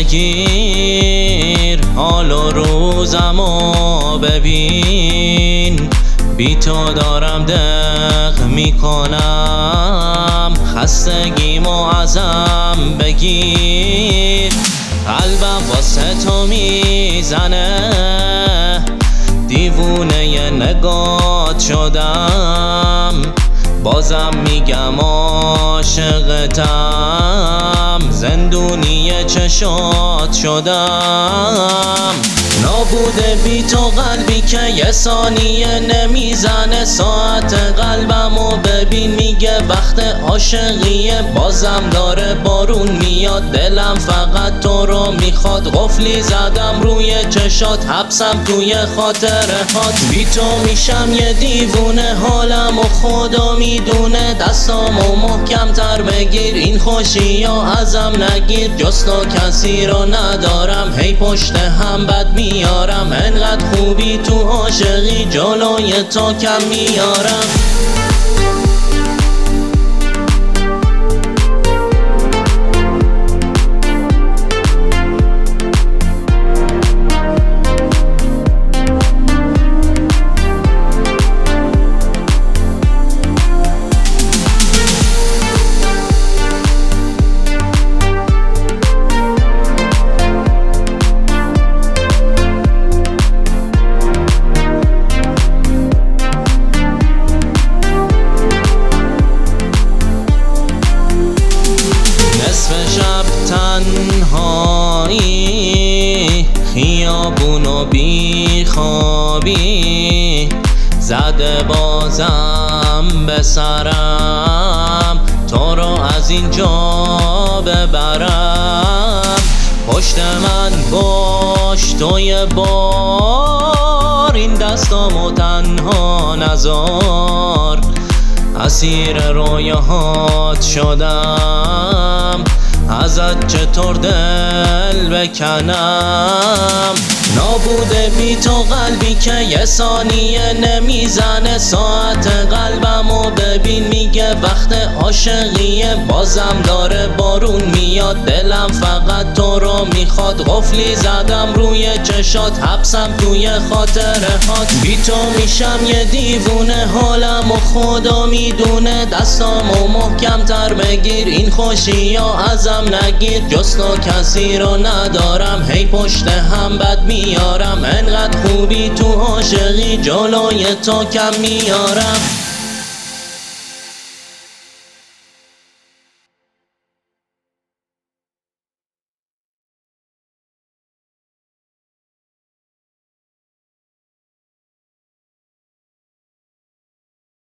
بگیر، حال و روزمو ببین. بی تو دارم دق میکنم، خستگیمو ازم بگیر. قلبم واسه تو میزنه، دیوونه نگات شدم. بازم میگم عاشقتم، زندونی چشات شدم. نابوده بی تو قلبی که یه ثانیه نمیزنه. ساعت قلبمو ببین، میگه وقت عاشقیه. بازم داره بارون میاد، دلم فقط تو رو میخواد. قفلی زدم روی چشات، حبسم توی خاطره هات. بی تو میشم یه دیوونه، حالمو خدا میدونه. دستامو محکم تر بگیر، این خوشی ها ازم نگیر. جز تو کسی رو ندارم، هی پشت هم بد میارم. انقدر خوبی تو عاشقی، جلوی تو کم میارم. تنهایی، خیابونو بیخوابی، زده بازم به سرم. تو رو از اینجا ببرم، پشت من باش تو یه بار. این دستامو تنها نذار، اسیر رویاهات شدم. ازت چطور دل بکنم؟ نابوده بی تو قلبی که یه ثانیه نمیزنه. ساعت قلبمو ببین، میگه وقت عاشقیه. بازم داره بارون میاد، دلم فقط تو رو میخواد. قفلی زدم روی چشات، حبسم توی خاطره هات. بی تو میشم یه دیوونه، حالمو خدا میدونه. دستامو محکم تر بگیر، این خوشی ها ازم نگیر. جز تو کسی رو ندارم، هی پشت هم بد میارم. انقدر خوبی تو عاشقی، جلوی تو کم میارم.